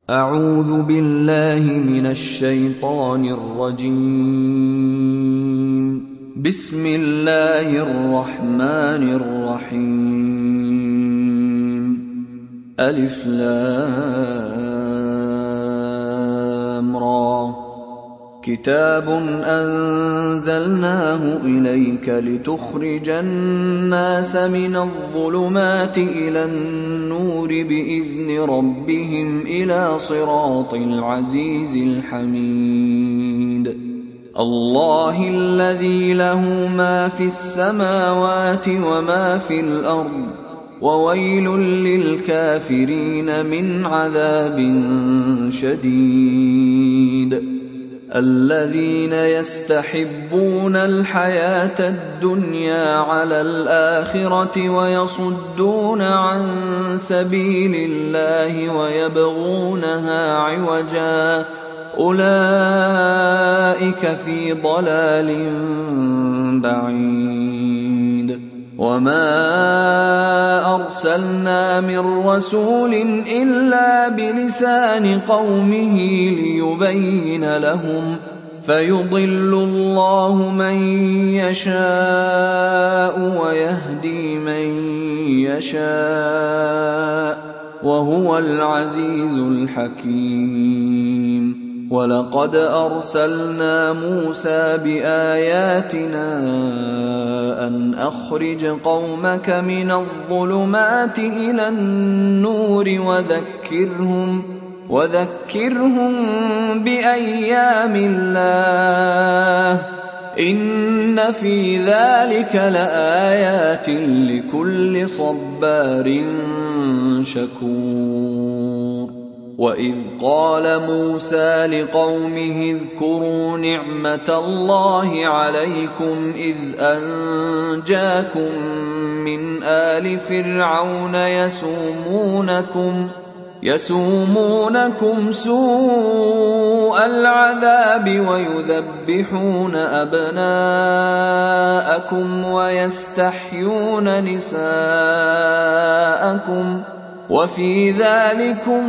أعوذ بالله من الشيطان الرجيم. بسم الله الرحمن الرحيم. ألف لام را. كتاب أنزلناه إليك لتخرج الناس من الظلمات إلى النور بإذن ربهم إلى صراط العزيز الحميد. الله الذي له ما في السماوات وما في الأرض، وويل للكافرين من عذاب شديد. الذين يستحبون الحياة الدنيا على الآخرة ويصدون عن سبيل الله ويبغونها عوجا، أولئك في ضلال بعيد. وما أرسلنا من رسول إلا بلسان قومه ليبين لهم، فيضل الله من يشاء ويهدي من يشاء، وهو العزيز الحكيم. ولقد أرسلنا موسى بآياتنا أن أخرج قومك من الظلمات إلى النور وذكرهم بأيام الله، إن في ذلك لآيات لكل صبار شكور. وإذ قال موسى لقومه اذكروا نعمة الله عليكم إذ أنجاكم من آل فرعون يسومونكم سوء العذاب ويذبحون أبناءكم ويستحيون نساءكم، وفي ذلكم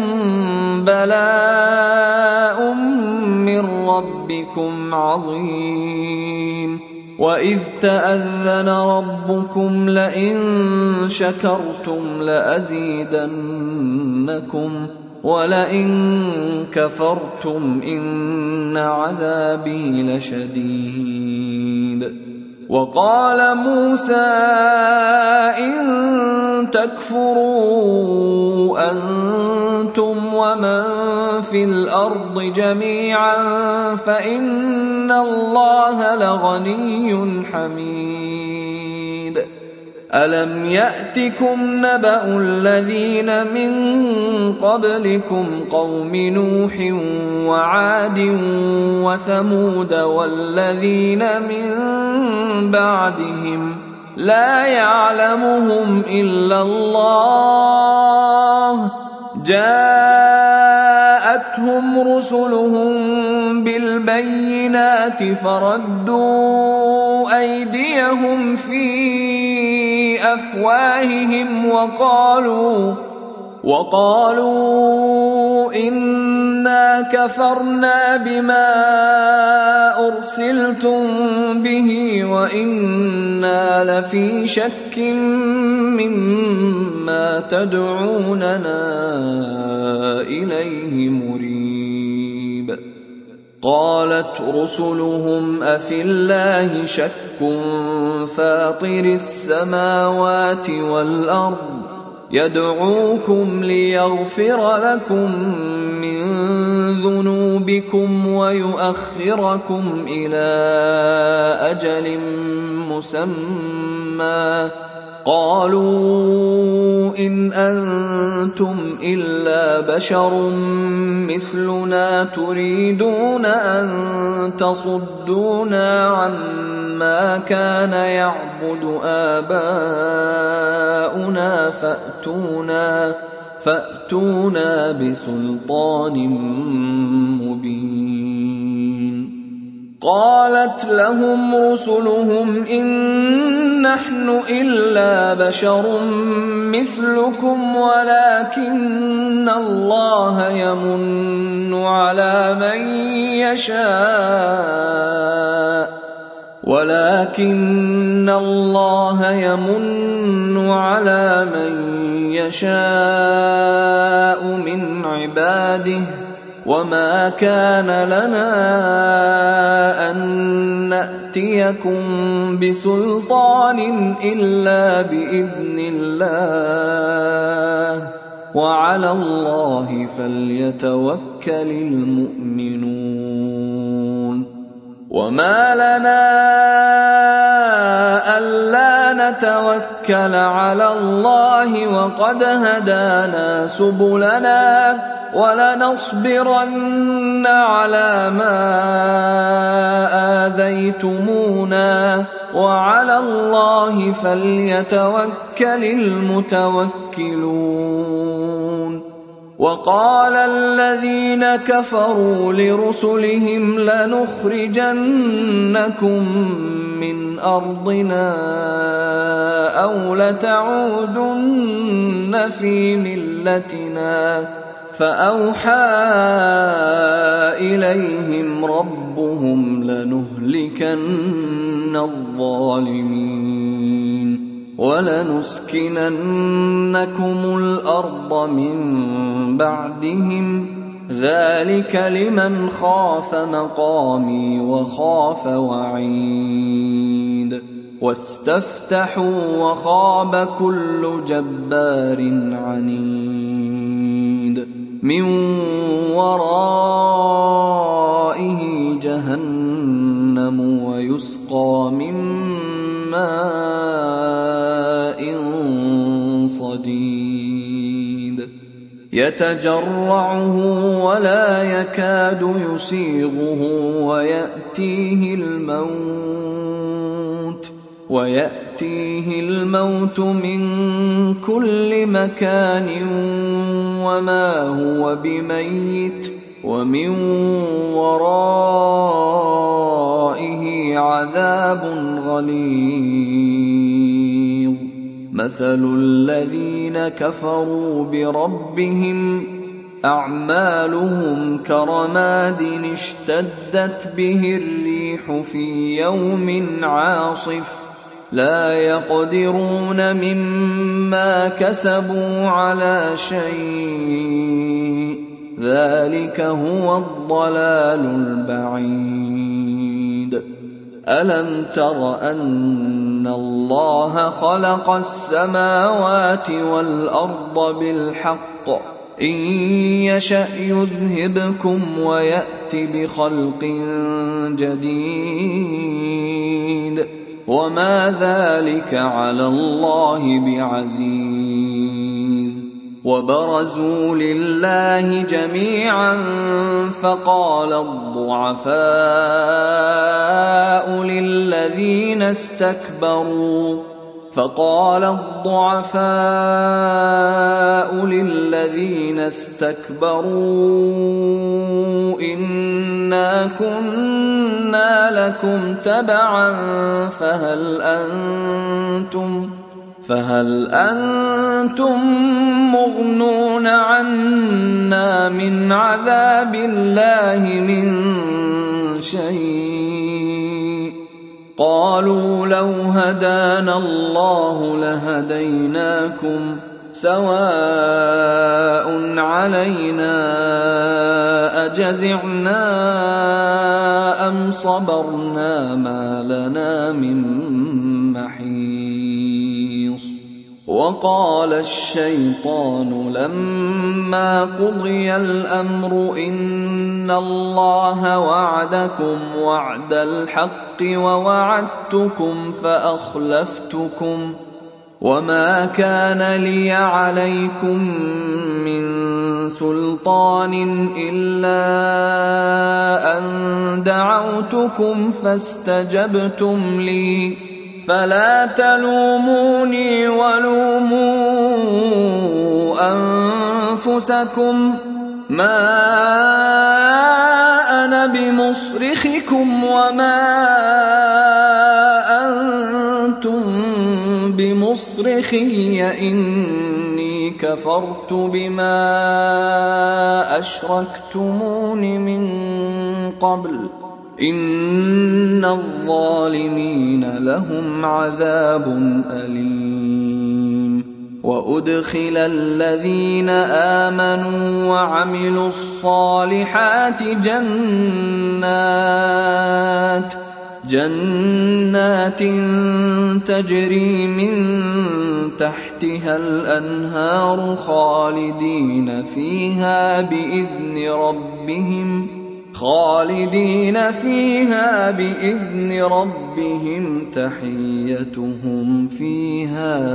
بلاء من ربكم عظيم. وإذ تأذن ربكم لئن شكرتم لأزيدنكم ولئن كفرتم إن عذابي لشديد. وقال موسى إن تكفروا أنتم ومن في الأرض جميعا فإن الله لغني حميد. ألم يأتكم نبأ الذين من قبلكم قوم نوح وعاد وثمود والذين من بعدهم لا يعلمهم إلا الله، جاءتهم رسلهم بالبينات فردوا أيديهم في أفواههم وقالوا إنا كفرنا بما أرسلتم به وإنا لفي شك مما تدعوننا إليه مريب. قالت رسلهم أفي الله شك فاطر السماوات والأرض يدعوكم ليغفر لكم من ذنوبكم ويؤخركم إلى أجل مسمى، قالوا إن أنتم إلا بشر مثلنا تريدون أن تصدونا عما كان يعبد آباؤنا فأتونا بسلطان مبين. وقالت لهم رسلهم إن نحن إلا بشر مثلكم ولكن الله يمن على من يشاء من عباده وما كان لنا أن نأتيكم بسلطان إلا بإذن الله وعلى الله فليتوكل المؤمنون وما لنا ألا نتوكل على الله وقد هدانا سبلنا ولنصبرن على ما آذيتمونا وعلى الله فليتوكل المتوكلون وقال الذين كفروا لرسلهم لنخرجنكم من أرضنا أو لتعودن في ملتنا فأوحى إليهم ربهم لنهلكن الظالمين ولنسكننكم الأرض من بعدهم ذلك لمن خاف مقامي وخاف وعيد واستفتحوا وخاب كل جبار عنيد من ورائه جهنم ويسقى من ماء صديد يتجرعه ولا يكاد يسيغه ويأتيه الموت من كل مكان وما هو بميت ومن ورائه عذاب غليظ مثل الذين كفروا بربهم أعمالهم كرماد اشتدت به الريح في يوم عاصف لا يقدرون مما كسبوا على شيء ذلك هو الضلال البعيد ألم تر أن الله خلق السماوات والأرض بالحق إن يشأ يذهبكم ويأت بخلق جديد وما ذلك على الله بعزيز وبرزوا لله جميعا فقال الضعفاء للذين استكبروا إنا كنا لكم تبعا فهل أنتم مغنون عنا من عذاب الله من شيء قالوا لو هدانا الله لهديناكم سواء علينا أجزعنا أم صبرنا ما لنا من محيص وقال الشيطان لما قضي الأمر إن الله وعدكم وعد الحق ووعدتكم فأخلفتكم وما كان لي عليكم من سلطان إلا أن دعوتكم فاستجبتم لي فلا تلوموني ولوموا أنفسكم ما أنا بمصرخكم وما أنتم بمصرخي إني كفرت بما أشركتمون من قبل إن الظالمين لهم عذاب أليم وأدخل الذين آمنوا وعملوا الصالحات جنات تجري من تحتها الأنهار خالدين فيها بإذن ربهم تحيتهم فيها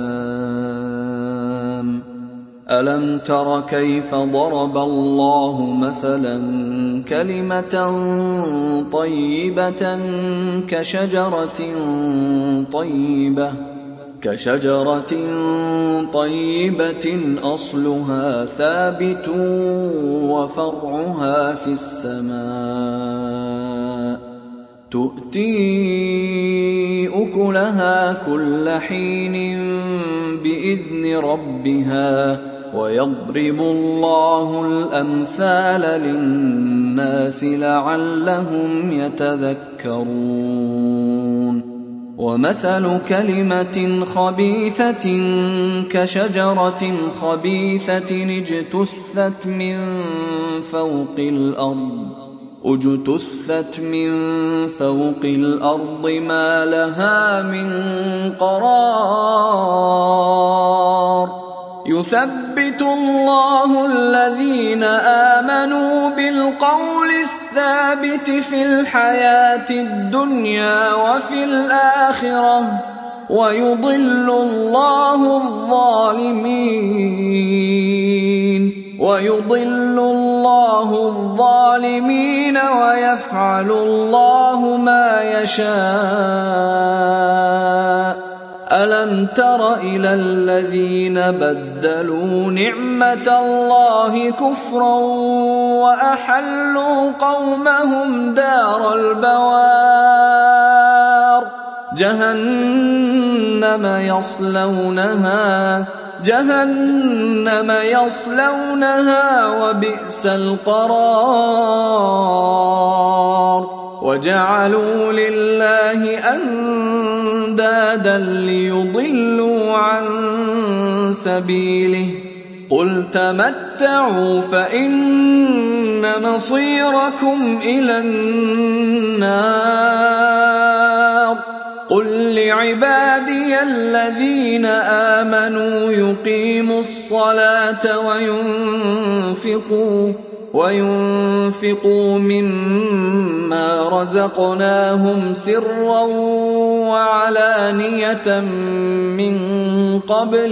سلام ألم تر كيف ضرب الله مثلا كلمة طيبة كشجرة طيبة أصلها ثابت وفرعها في السماء تؤتي أكلها كل حين بإذن ربها ويضرب الله الأمثال للناس لعلهم يتذكرون ومثل كلمة خبيثة كشجرة خبيثة اجتثت من فوق الأرض ما لها من قرار يثبت الله الذين آمنوا بالقول الثابت في الحياة الدنيا وفي الآخرة ويضل الله الظالمين ويفعل الله ما يشاء ألم تر إلى الذين بدلوا نعمة الله كفرا وأحلوا قومهم دار البوار جهنم يصلونها وبئس القرار وجعلوا لله أندادا ليضلوا عن سبيله قل تمتعوا فإن مصيركم إلى النار قل لعبادي الذين آمنوا يقيموا الصلاة وينفقوا مما رزقناهم سرا وعلانية من قبل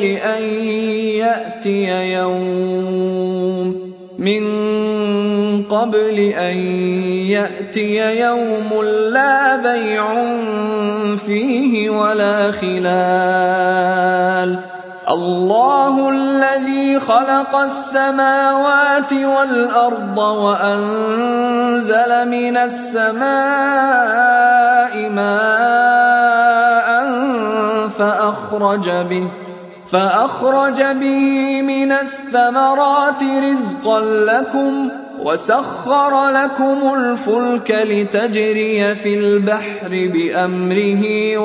أن يأتي يوم لا بيع فيه ولا خلال الله الذي خلق السماوات والأرض وأنزل من السماء ماء فأخرج به من الثمرات رزقا لكم وسخر لكم الفلك لتجري في البحر بأمره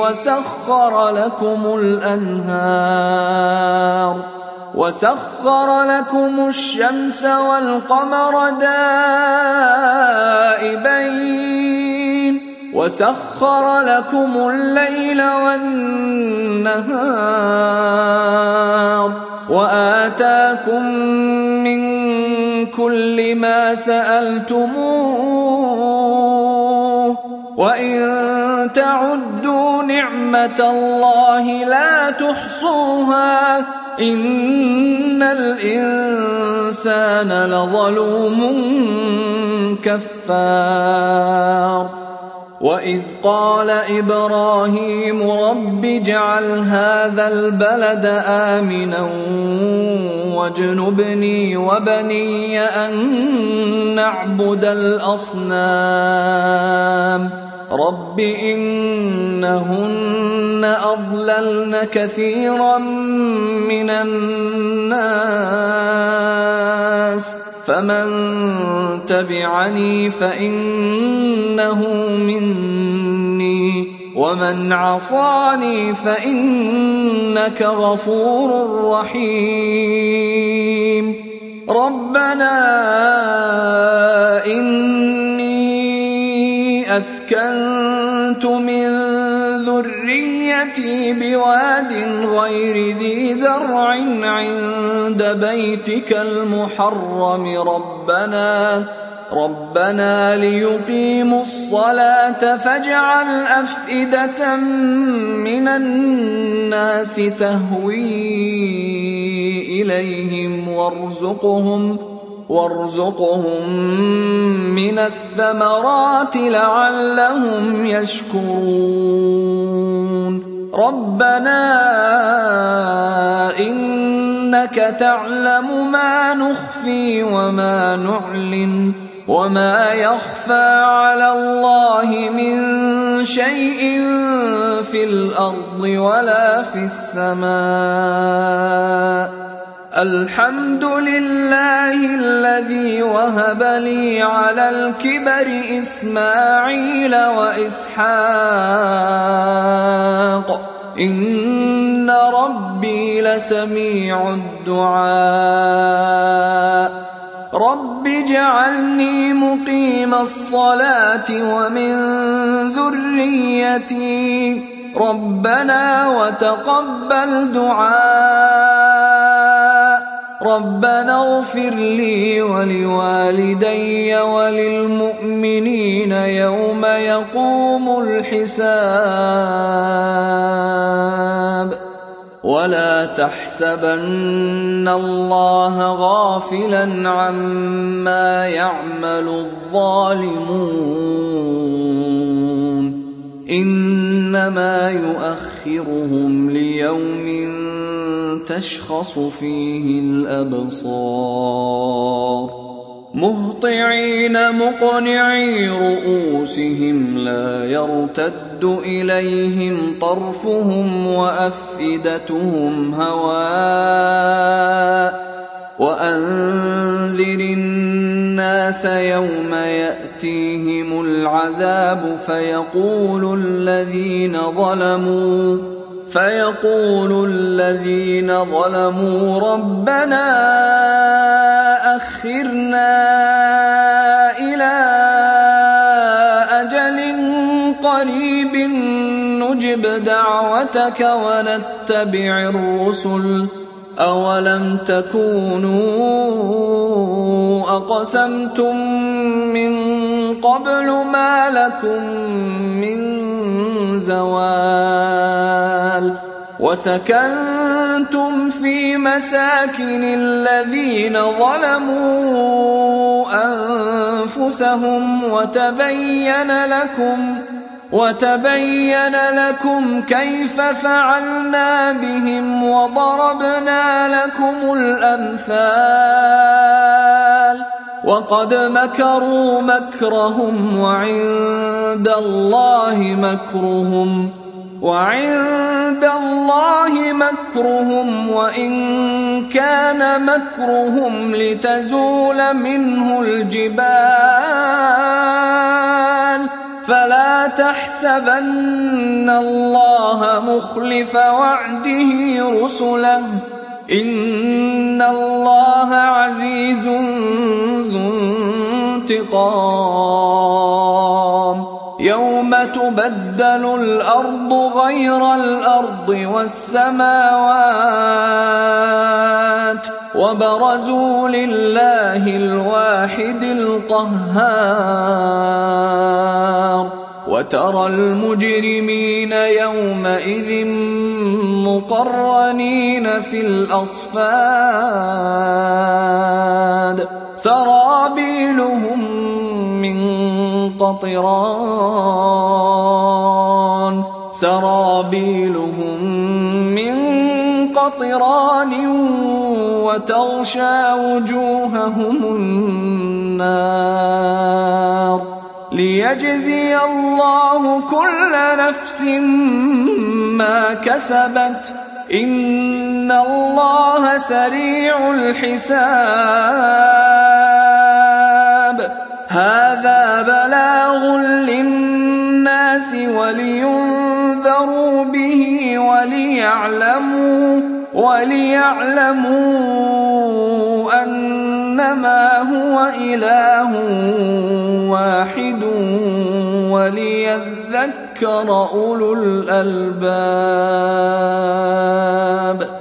وسخر لكم الشمس والقمر دائبين وسخر لكم الليل والنهار وآتاكم من كل ما سألتموه وإن تعدوا نعمة الله لا تحصوها إن الإنسان لظلوم كفار وإذ قال إبراهيم رب اجعل هذا البلد آمنا واجنبني وبني أن نعبد الأصنام رب إنهن أضللن كثيرا من الناس فمن تبعني فإنه مني ومن عصاني فإنك غفور رحيم ربنا إني أسكنت من ذريتي بواد غير ذي زرع عند بيتك المحرم ربنا ليقيموا الصلاة فاجعل أفئدة من الناس تهوي إليهم وارزقهم من الثمرات لعلهم يشكرون ربنا إنك تعلم ما نخفي وما نعلن وما يخفى على الله من شيء في الأرض ولا في السماء الحمد لله الذي وهب لي على الكبر إسماعيل وإسحاق إن ربي لسميع الدعاء رب اجعلني مقيم الصلاة ومن ذريتي ربنا وتقبل دعاء ربنا اغفر لي ولوالدي وللمؤمنين يوم يقوم الحساب ولا تحسبن الله غافلا عما يعمل الظالمون إنما يؤخرهم ليوم تشخص فيه الأبصار مهطعين مقنعي رؤوسهم لا يرتد إليهم طرفهم وأفئدتهم هواء وأنذر الناس يوم يأتيهم العذاب فيقول الذين ظلموا ربنا أخرنا إلى أجل قريب نجب دعوتك ونتبع الرسل أولم تكونوا أقسمتم من قبل ما لكم من زوال وسكنتم في مساكن الذين ظلموا أنفسهم وتبين لكم كيف فعلنا بهم وضربنا لكم الأمثال وقد مكروا مكرهم وعند الله مكرهم وإن كان مكرهم لتزول منه الجبال فلا تحسبن الله مخلف وعده رسله إن الله عزيز ذو انتقام يوم تبدل الأرض غير الأرض والسماوات وبرزوا لله الواحد القهار وترى المجرمين يومئذ مقرنين في الأصفاد سرابيلهم من قطران سرابيلهم من قطران وتغشى وجوههم النار ليجزي الله كل نفس ما كسبت إن الله سريع الحساب هذا بلاغ للناس ولينذروا به وليعلموا أنما هو إله واحد وليذكر أولو الألباب